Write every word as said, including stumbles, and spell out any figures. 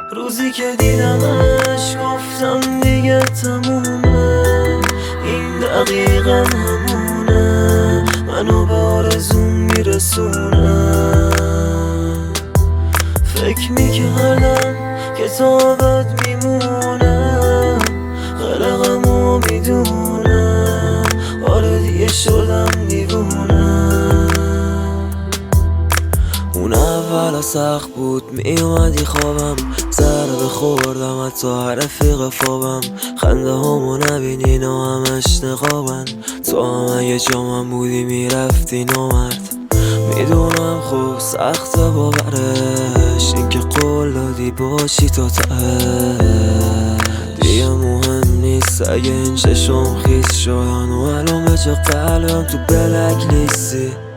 روزی که دیدمش گفتم دیگه تمومه، این دقیقا همونه، منو به آرزوم میرسونه. فکر میکردم که تا ابد میمونم، غرقمو میدونم، آره دیگه شدم دیوونه. اون اول سخت بود، میومدی خوابم، ضربه خوردم حتی هر رفیق فابم، خنده همو نبینی نا همش نقابن، تو هم اگه جامم بودی میرفتی نامرد. میدونم خوب سخت باورش، این که قول دادی باشی تا ته، دیگه مهم نیست اگه این چشم خیس شدن و الان به جا قلبم تو بلک لیستی.